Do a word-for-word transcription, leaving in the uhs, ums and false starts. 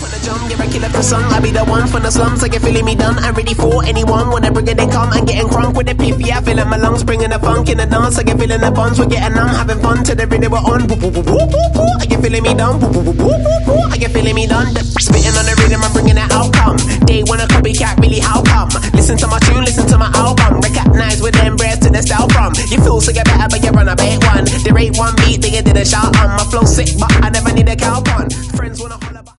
Wanna jump, get a killer for sun. I be the one from the slums, I get feeling me done. I'm ready for anyone. Wanna bring it, they come. I'm getting crunk with the piffy. I feel in my lungs, bringing the funk in the dance. I get feeling the buns, we're getting numb, having fun to the rhythm we're on. Woo, woo, woo, woo, woo, woo. I get feeling me done. Woo, woo, woo, woo, woo, woo. I get feeling me done. Spitting on the rhythm, I'm bringing the outcome. They wanna copycat, really how come? Listen to my tune, listen to my album. Recognize with them breath to the style from. You feel so get better, but you're on a bait one. There ain't one beat, they did a shout on. My flow sick, but I never need a cow pun. Friends wanna